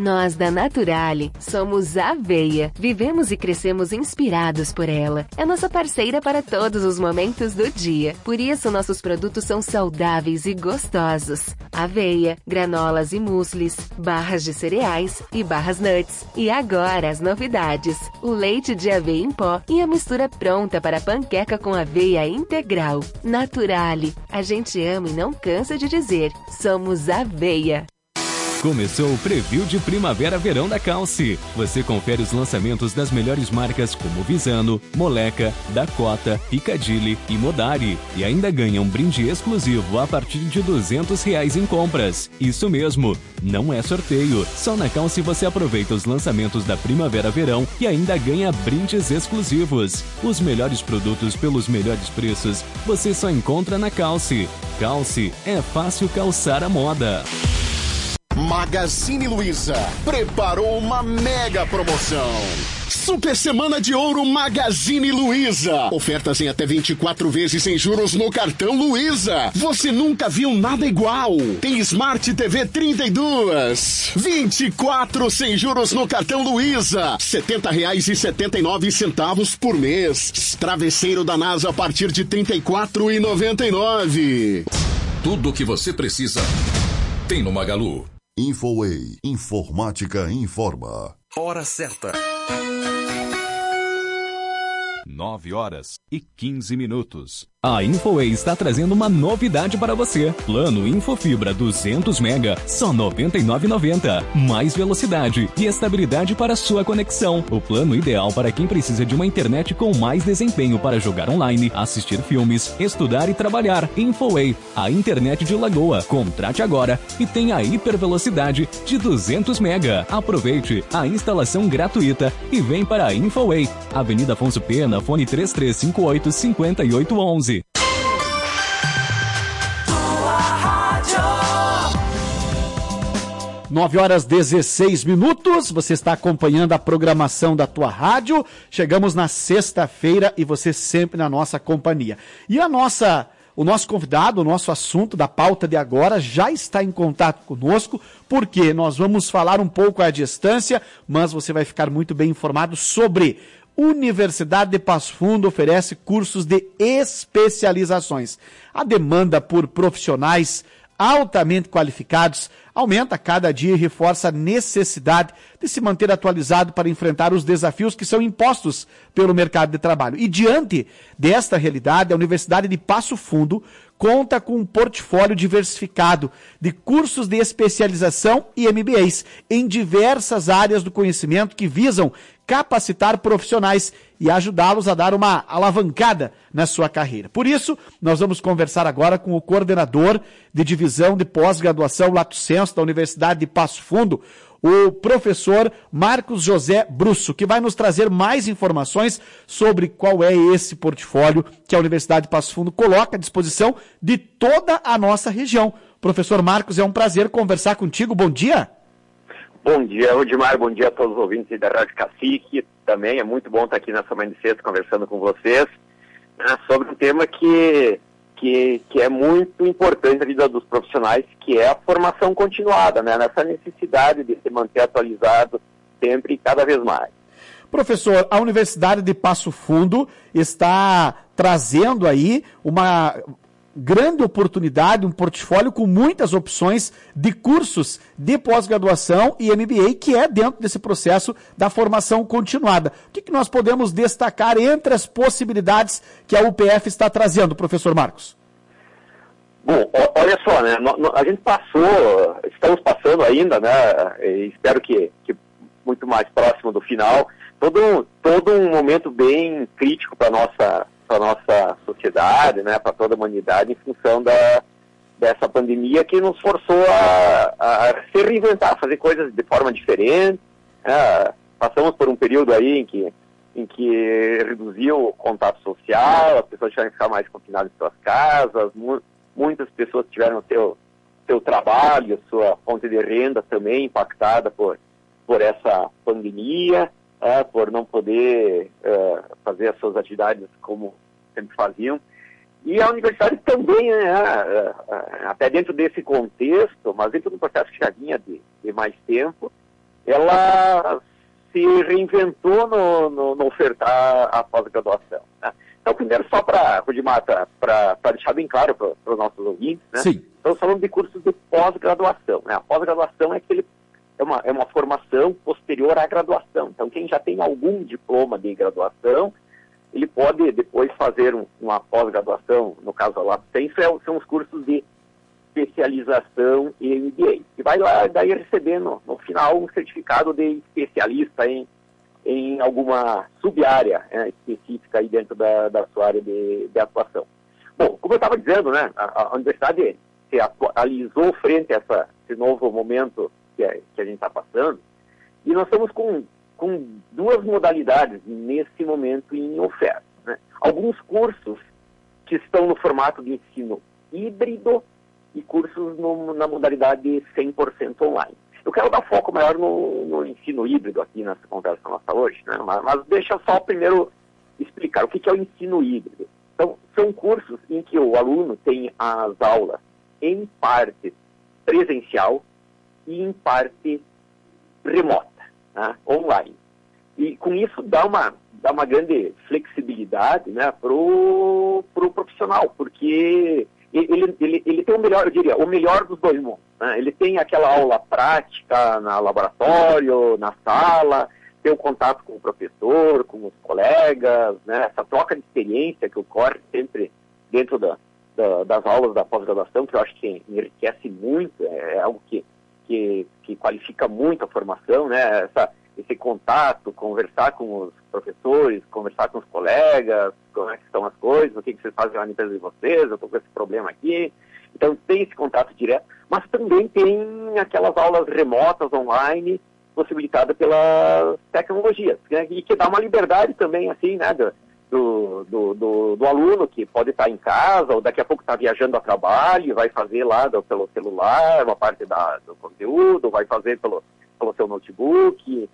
Nós da Naturale somos Aveia. Vivemos e crescemos inspirados por ela. É nossa parceira para todos os momentos do dia. Por isso, nossos produtos são saudáveis e gostosos. Aveia, granolas e mueslis, barras de cereais e barras nuts. E agora as novidades. O leite de aveia em pó e a mistura pronta para panqueca com aveia integral. Naturale. A gente ama e não cansa de dizer. Somos Aveia. Começou o preview de primavera-verão da Calce. Você confere os lançamentos das melhores marcas como Visano, Moleca, Dakota, Piccadilly e Modari. E ainda ganha um brinde exclusivo a partir de R$200 em compras. Isso mesmo, não é sorteio. Só na Calce você aproveita os lançamentos da primavera-verão e ainda ganha brindes exclusivos. Os melhores produtos pelos melhores preços você só encontra na Calce. Calce, é fácil calçar a moda. Magazine Luiza preparou uma mega promoção. Super Semana de Ouro Magazine Luiza. Ofertas em até 24 vezes sem juros no cartão Luiza. Você nunca viu nada igual. Tem Smart TV 32. 24 sem juros no cartão Luiza. R$70,79 por mês. Travesseiro da NASA a partir de R$34,99. Tudo o que você precisa tem no Magalu. Infoway, informática informa. Hora certa. 9h15. A Infoway está trazendo uma novidade para você. Plano Infofibra 200 MB, só R$ 99,90. Mais velocidade e estabilidade para sua conexão. O plano ideal para quem precisa de uma internet com mais desempenho para jogar online, assistir filmes, estudar e trabalhar. Infoway, a internet de Lagoa. Contrate agora e tenha a hipervelocidade de 200 MB. Aproveite a instalação gratuita e vem para a Infoway. Avenida Afonso Pena, fone 3358-5811. 9h16, você está acompanhando a programação da tua rádio. Chegamos na sexta-feira e você sempre na nossa companhia. E o nosso convidado, o nosso assunto da pauta de agora já está em contato conosco, porque nós vamos falar um pouco à distância, mas você vai ficar muito bem informado sobre Universidade de Passo Fundo oferece cursos de especializações. A demanda por profissionais altamente qualificados aumenta a cada dia e reforça a necessidade de se manter atualizado para enfrentar os desafios que são impostos pelo mercado de trabalho. E diante desta realidade, a Universidade de Passo Fundo conta com um portfólio diversificado de cursos de especialização e MBAs em diversas áreas do conhecimento que visam capacitar profissionais e ajudá-los a dar uma alavancada na sua carreira. Por isso, nós vamos conversar agora com o coordenador de divisão de pós-graduação Lato Sensu da Universidade de Passo Fundo, o professor Marcos José Brusso, que vai nos trazer mais informações sobre qual é esse portfólio que a Universidade de Passo Fundo coloca à disposição de toda a nossa região. Professor Marcos, é um prazer conversar contigo. Bom dia. Bom dia, Odimar. Bom dia a todos os ouvintes da Rádio Cacique. Também é muito bom estar aqui nessa manhã de sexta conversando com vocês, né, sobre um tema que é muito importante na vida dos profissionais, que é a formação continuada, né, nessa necessidade de se manter atualizado sempre e cada vez mais. Professor, a Universidade de Passo Fundo está trazendo aí uma grande oportunidade, um portfólio com muitas opções de cursos de pós-graduação e MBA, que é dentro desse processo da formação continuada. O que nós podemos destacar entre as possibilidades que a UPF está trazendo, professor Marcos? Bom, olha só, né, a gente estamos passando ainda, né, espero que muito mais próximo do final, todo um momento bem crítico para nossa sociedade, né, para toda a humanidade, em função dessa pandemia que nos forçou a se reinventar, fazer coisas de forma diferente. Passamos por um período aí em que reduziu o contato social, as pessoas tiveram que ficar mais confinadas em suas casas, muitas pessoas tiveram seu trabalho, sua fonte de renda também impactada por essa pandemia, por não poder fazer as suas atividades como sempre faziam. E a universidade também, até dentro desse contexto, mas dentro do processo que já vinha de mais tempo, ela se reinventou no ofertar a pós-graduação, né? Então, primeiro, só Rudimar, para deixar bem claro para os nossos ouvintes, né? Sim. Estamos falando de cursos de pós-graduação, né? A pós-graduação é uma formação posterior à graduação. Então, quem já tem algum diploma de graduação, ele pode depois fazer uma pós-graduação, no caso da Lapsenso, são os cursos de especialização e MBA. E vai lá daí receber no final um certificado de especialista em alguma sub-área, né, específica aí dentro da sua área de atuação. Bom, como eu estava dizendo, né, a universidade se atualizou frente a esse novo momento que a gente está passando, e nós estamos com duas modalidades nesse momento em oferta, né? Alguns cursos que estão no formato de ensino híbrido e cursos na modalidade 100% online. Eu quero dar foco maior no ensino híbrido aqui nessa conversa nossa hoje, né? Mas deixa só primeiro explicar o que é o ensino híbrido. Então, são cursos em que o aluno tem as aulas em parte presencial e em parte remota, né? Online. E com isso dá uma grande flexibilidade, né, pro profissional, porque ele tem o melhor, eu diria, o melhor dos dois mundos, né? Ele tem aquela aula prática no laboratório, na sala, tem o contato com o professor, com os colegas, né? Essa troca de experiência que ocorre sempre dentro das aulas da pós-graduação, que eu acho que enriquece muito, é algo que qualifica muito a formação, né? Esse contato, conversar com os professores, conversar com os colegas, como é que estão as coisas, o que vocês fazem lá na empresa de vocês, eu estou com esse problema aqui. Então tem esse contato direto, mas também tem aquelas aulas remotas, online, possibilitada pelas tecnologias, né? E que dá uma liberdade também, assim, né, do aluno que pode estar em casa, ou daqui a pouco está viajando a trabalho e vai fazer lá pelo celular uma parte do conteúdo, vai fazer pelo seu notebook,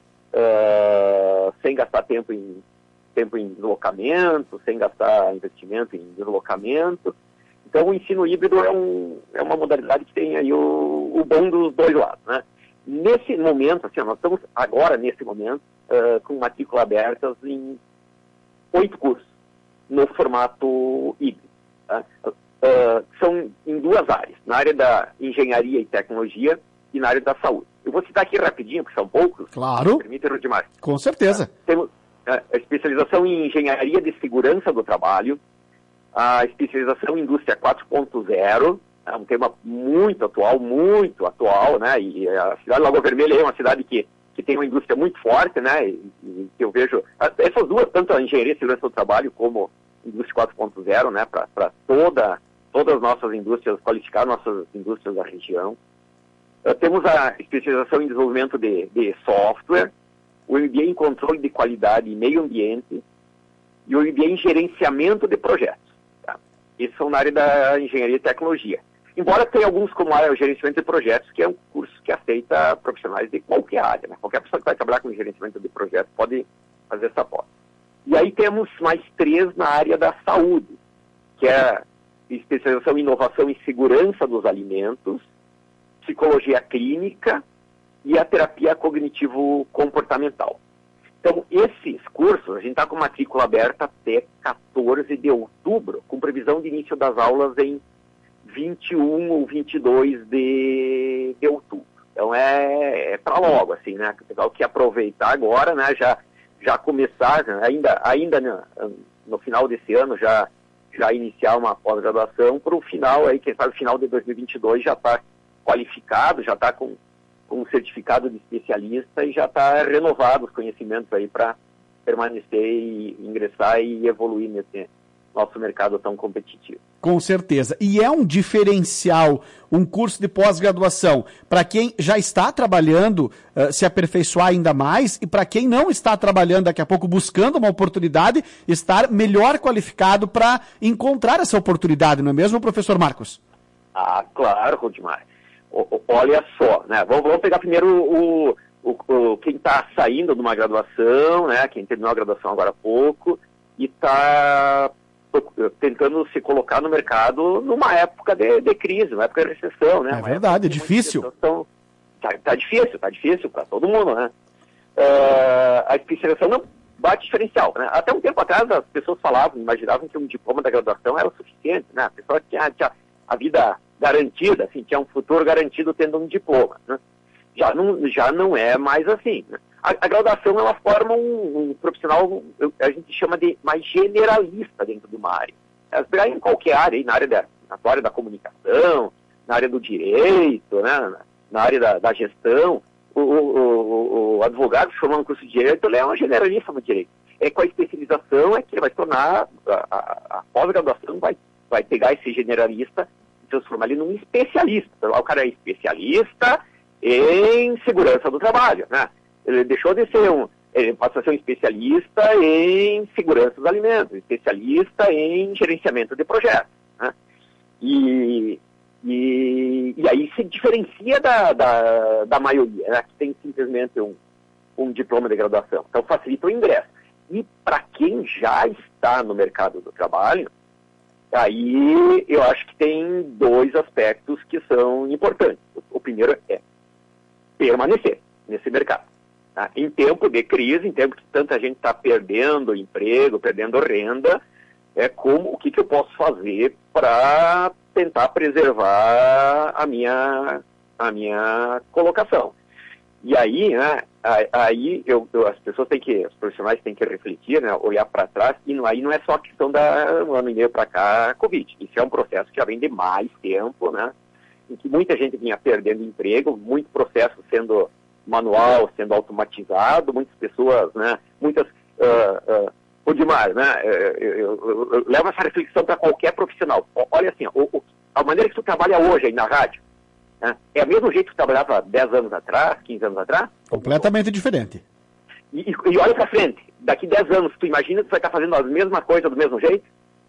sem gastar tempo em deslocamento, sem gastar investimento em deslocamento. Então o ensino híbrido é uma modalidade que tem aí o bom dos dois lados, né? Nesse momento, assim, nós estamos agora, nesse momento, com matrícula abertas em 8 cursos no formato híbrido, tá? São em duas áreas, na área da engenharia e tecnologia e na área da saúde. Eu vou citar aqui rapidinho, porque são poucos. Claro. Permite, Rudimar. Com certeza. Temos a especialização em engenharia de segurança do trabalho, a especialização em indústria 4.0, é um tema muito atual, né? E a cidade de Lagoa Vermelha é uma cidade que tem uma indústria muito forte, né? E que eu vejo essas duas, tanto a engenharia e segurança do trabalho como a indústria 4.0, né? Para todas as nossas indústrias, qualificar nossas indústrias da região. Temos a especialização em desenvolvimento de software, o MBA em controle de qualidade e meio ambiente e o MBA em gerenciamento de projetos. Tá? Esses são na área da engenharia e tecnologia. Embora tenha alguns como a área de gerenciamento de projetos, que é um curso que aceita profissionais de qualquer área, né? Qualquer pessoa que vai trabalhar com gerenciamento de projetos pode fazer essa pós. E aí temos mais 3 na área da saúde, que é a especialização em inovação e segurança dos alimentos, psicologia clínica e a terapia cognitivo-comportamental. Então, esses cursos, a gente está com matrícula aberta até 14 de outubro, com previsão de início das aulas em 21 ou 22 de outubro. Então, é para logo, assim, né? O pessoal que aproveitar agora, né? Já começar, ainda no final desse ano, já iniciar uma pós-graduação, para o final, aí, quem sabe, final de 2022 já está qualificado, já está com um certificado de especialista e já está renovado os conhecimentos aí para permanecer e ingressar e evoluir nesse nosso mercado tão competitivo. Com certeza. E é um diferencial, um curso de pós-graduação, para quem já está trabalhando, se aperfeiçoar ainda mais, e para quem não está trabalhando daqui a pouco, buscando uma oportunidade, estar melhor qualificado para encontrar essa oportunidade, não é mesmo, professor Marcos? Ah, claro, Rudimar. Olha só, né? Vamos pegar primeiro quem está saindo de uma graduação, né? Quem terminou a graduação agora há pouco e está tentando se colocar no mercado numa época de crise, uma época de recessão, né? É verdade, é difícil. tá difícil para todo mundo, né? A especialização não bate diferencial, né? Até um tempo atrás as pessoas imaginavam que um diploma da graduação era o suficiente, né? A pessoa tinha a vida garantida, assim, tinha um futuro garantido tendo um diploma, né? Já não é mais assim, né? A graduação, ela forma um profissional, a gente chama de mais generalista dentro de uma área. Pegar em qualquer área, aí, na área da comunicação, na área do direito, né? Na área da gestão, o advogado que formou um curso de direito, ele é um generalista no direito. Com a especialização é que ele vai se tornar, a pós-graduação vai pegar esse generalista e transformar ele num especialista. Então, o cara é especialista em segurança do trabalho, né? Ele deixou de ser ele passa a ser um especialista em segurança dos alimentos, especialista em gerenciamento de projetos, né? E aí se diferencia da maioria, né, que tem simplesmente um diploma de graduação. Então facilita o ingresso. E para quem já está no mercado do trabalho, aí eu acho que tem 2 aspectos que são importantes. O primeiro é permanecer nesse mercado. Tá? Em tempo de crise, em tempo que tanta gente está perdendo emprego, perdendo renda, o que eu posso fazer para tentar preservar a minha colocação. E aí, né, os profissionais têm que refletir, né, olhar para trás, e aí não é só a questão da um ano e meio para cá, Covid. Isso é um processo que já vem de mais tempo, né, em que muita gente vinha perdendo emprego, muito processo sendo manual, sendo automatizado, muitas pessoas, né, Odimar, né, eu levo essa reflexão para qualquer profissional. Olha assim, a maneira que tu trabalha hoje aí na rádio, né, é o mesmo jeito que tu trabalhava 10 anos atrás, 15 anos atrás? Completamente diferente. E olha para frente, daqui 10 anos, tu imagina que tu vai estar fazendo a mesma coisa do mesmo jeito?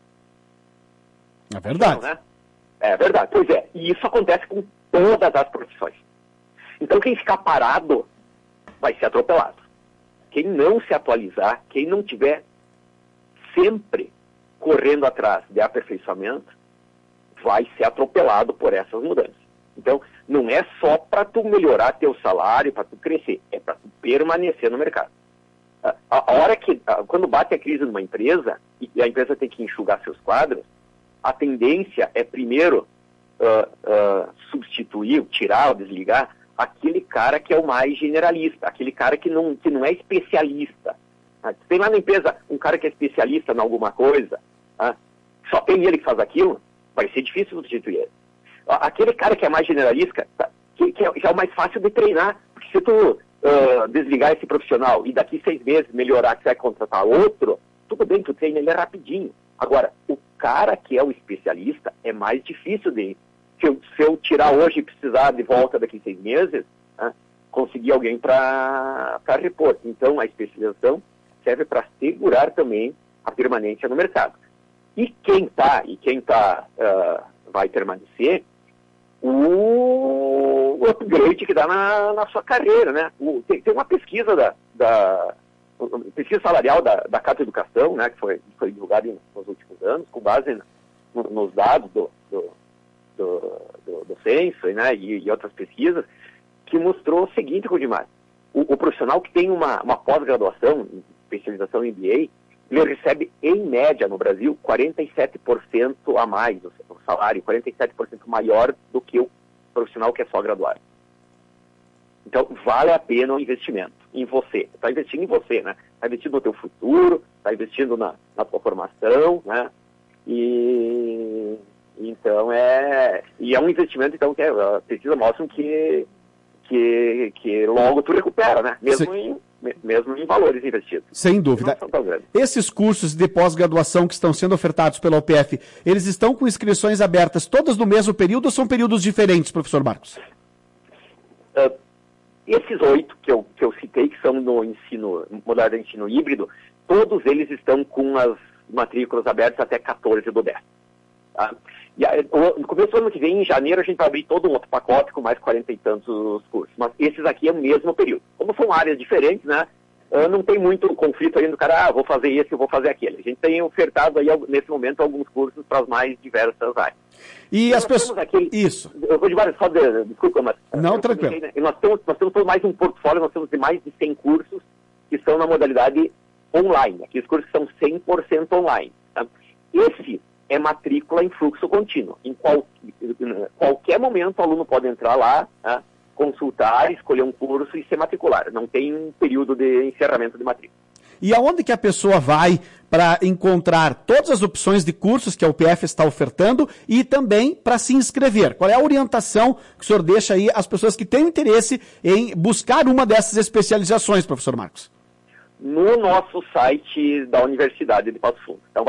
É verdade. Não, né? É verdade, pois é. E isso acontece com todas as profissões. Então quem ficar parado vai ser atropelado. Quem não se atualizar, quem não tiver sempre correndo atrás de aperfeiçoamento, vai ser atropelado por essas mudanças. Então, não é só para tu melhorar teu salário, para tu crescer, é para tu permanecer no mercado. A hora quando bate a crise numa empresa, e a empresa tem que enxugar seus quadros, a tendência é primeiro substituir, tirar ou desligar aquele cara que é o mais generalista, aquele cara que não é especialista. Tem lá na empresa um cara que é especialista em alguma coisa, só tem ele que faz aquilo, vai ser difícil substituir ele. Aquele cara que é mais generalista, que é o mais fácil de treinar, porque se tu desligar esse profissional e daqui 6 meses melhorar que você vai contratar outro, tudo bem, tu treina ele rapidinho. Agora, o cara que é o especialista é mais difícil de... Se eu tirar hoje e precisar de volta daqui 6 meses, conseguir alguém para repor. Então, a especialização serve para segurar também a permanência no mercado. E quem vai permanecer, o upgrade que dá na sua carreira, né? Tem uma pesquisa pesquisa salarial da Cata Educação, né, que foi divulgada nos últimos anos, com base nos dados do censo, né, e outras pesquisas, que mostrou o seguinte, Rudimar: o profissional que tem uma pós-graduação, especialização em MBA, ele recebe, em média, no Brasil, 47% a mais o salário, 47% maior do que o profissional que é só graduado. Então, vale a pena o investimento em você. Está investindo em você, né? Está investindo no teu futuro, está investindo na tua formação, né? Então, é um investimento, então, que a pesquisa mostra que logo tu recupera, né? Mesmo em valores investidos. Sem dúvida. Esses cursos de pós-graduação que estão sendo ofertados pela UPF, eles estão com inscrições abertas todas no mesmo período ou são períodos diferentes, professor Marcos? Esses 8 que eu citei, que são no modalidade de ensino híbrido, todos eles estão com as matrículas abertas até 14/10. Tá? E no começo do ano que vem, em janeiro, a gente vai abrir todo um outro pacote com mais 40 e tantos cursos. Mas esses aqui é o mesmo período. Como são áreas diferentes, né? não tem muito conflito ainda do cara, vou fazer esse, eu vou fazer aquele. A gente tem ofertado aí, nesse momento, alguns cursos para as mais diversas áreas. E as pessoas... Isso. Eu vou desculpa, mas... Não, tranquilo. Né? Nós temos mais um portfólio, nós temos mais de 100 cursos que são na modalidade online. Aqueles cursos são 100% online. Tá? Esse é matrícula em fluxo contínuo. Em qualquer momento o aluno pode entrar lá, tá? Consultar, escolher um curso e se matricular. Não tem um período de encerramento de matrícula. E aonde que a pessoa vai para encontrar todas as opções de cursos que a UPF está ofertando e também para se inscrever? Qual é a orientação que o senhor deixa aí às pessoas que têm interesse em buscar uma dessas especializações, professor Marcos? No nosso site da Universidade de Passo Fundo. Então,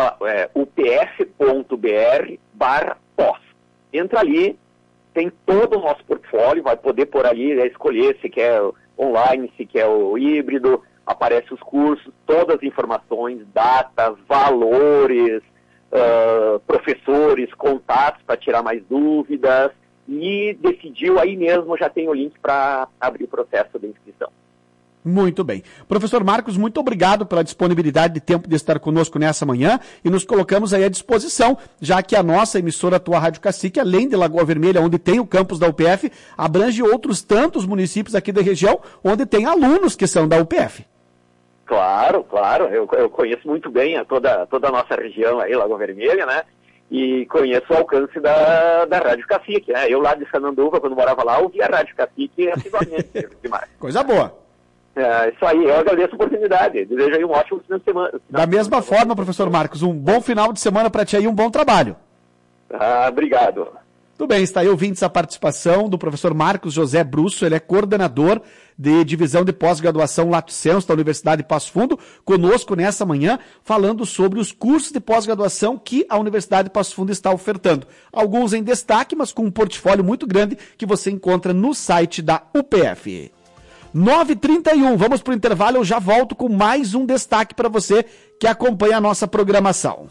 upf.br/pós. Entra ali, tem todo o nosso portfólio, vai poder por ali escolher se quer online, se quer o híbrido, aparece os cursos, todas as informações, datas, valores, professores, contatos para tirar mais dúvidas, e decidiu aí mesmo, já tem o link para abrir o processo de inscrição. Muito bem. Professor Marcos, muito obrigado pela disponibilidade de tempo de estar conosco nessa manhã e nos colocamos aí à disposição, já que a nossa emissora, a tua Rádio Cacique, além de Lagoa Vermelha, onde tem o campus da UPF, abrange outros tantos municípios aqui da região, onde tem alunos que são da UPF. Claro. Eu conheço muito bem toda a nossa região aí, Lagoa Vermelha, né? E conheço o alcance da Rádio Cacique, né? Eu lá de Sananduva, quando morava lá, ouvia a Rádio Cacique assiduamente. Demais. Coisa boa. Isso aí, eu agradeço a oportunidade. Desejo aí um ótimo final de semana. Da mesma forma, professor Marcos, um bom final de semana para ti aí, um bom trabalho. Obrigado. Tudo bem, está aí ouvindo a participação do professor Marcos José Brusso, ele é coordenador de divisão de pós-graduação Lato Sensu da Universidade de Passo Fundo, conosco nessa manhã, falando sobre os cursos de pós-graduação que a Universidade de Passo Fundo está ofertando. Alguns em destaque, mas com um portfólio muito grande que você encontra no site da UPF. 9h31, vamos para o intervalo, eu já volto com mais um destaque para você que acompanha a nossa programação.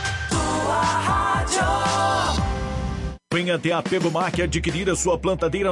Venha até a Pebomac adquirir a sua plantadeira